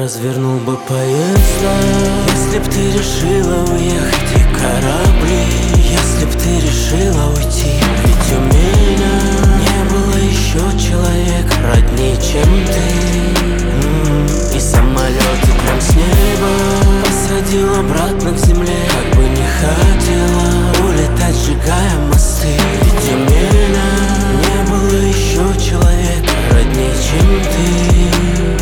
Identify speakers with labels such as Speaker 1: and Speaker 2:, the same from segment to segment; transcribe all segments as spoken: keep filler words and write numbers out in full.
Speaker 1: развернул бы поезда, если б ты решила уехать, и корабли, если б ты решила уйти. Ведь у меня не было еще человека роднее, чем ты. М-м, И самолеты прям с неба посадил обратно к земле, как бы не хотела улетать, сжигая мосты. Ведь у меня не было еще человека роднее, чем ты.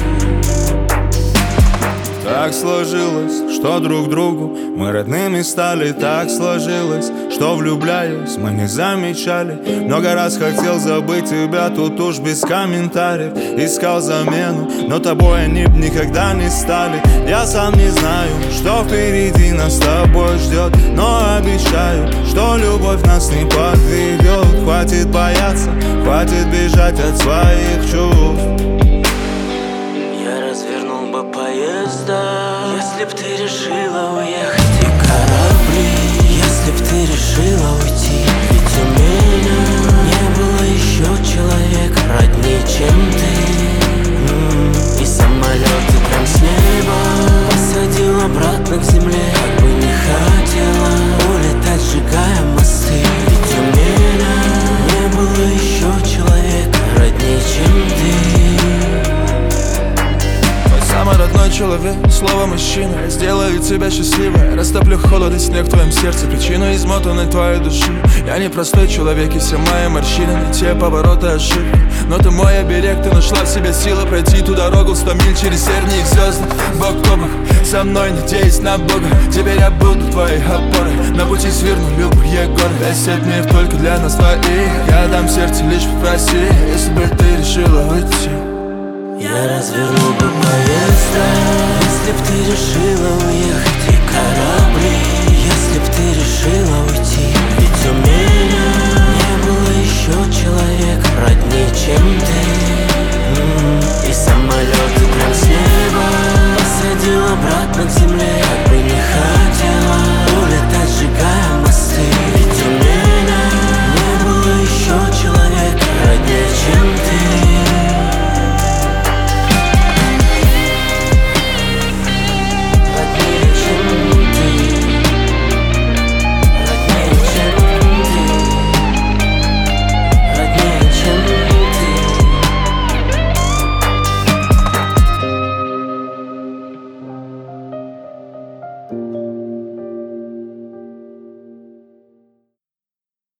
Speaker 2: Так сложилось, что друг другу мы родными стали. Так сложилось, что влюбляясь мы не замечали. Много раз хотел забыть тебя, тут уж без комментариев. Искал замену, но тобой они б никогда не стали. Я сам не знаю, что впереди нас с тобой ждет, но обещаю, что любовь нас не подведет. Хватит бояться, хватит бежать от своих чувств.
Speaker 1: Я развернул бы поезда, если б ты решила уехать, и корабли, если б ты решила уйти. Ведь у меня не было еще человека роднее, чем ты. М-м, И самолеты прям с неба посадил обратно к земле, как бы не хотела улетать, сжигая мосты. Ведь у меня не было еще человека роднее, чем ты.
Speaker 3: Самый родной человек, слово мужчина. Я сделаю тебя счастливой, растоплю холод и снег в твоем сердце, причину измотанной твоей души. Я не простой человек, и все мои морщины, не те повороты, ошибки. Но ты мой оберег, ты нашла в себе силы пройти ту дорогу сто миль через тернии и звезды. Бок о бок со мной, надеясь на Бога. Теперь я буду твоей опорой, на пути сверну любые горы. Весь этот мир только для нас двоих, я дам сердце, лишь попроси, если бы ты решила уйти.
Speaker 1: Я развернул бы поезда, если б ты решила уехать, и корабли, если б ты решила уйти. Ведь у меня не было еще человека роднее, чем ты. М-м, И самолеты прям с неба посадил обратно к земле,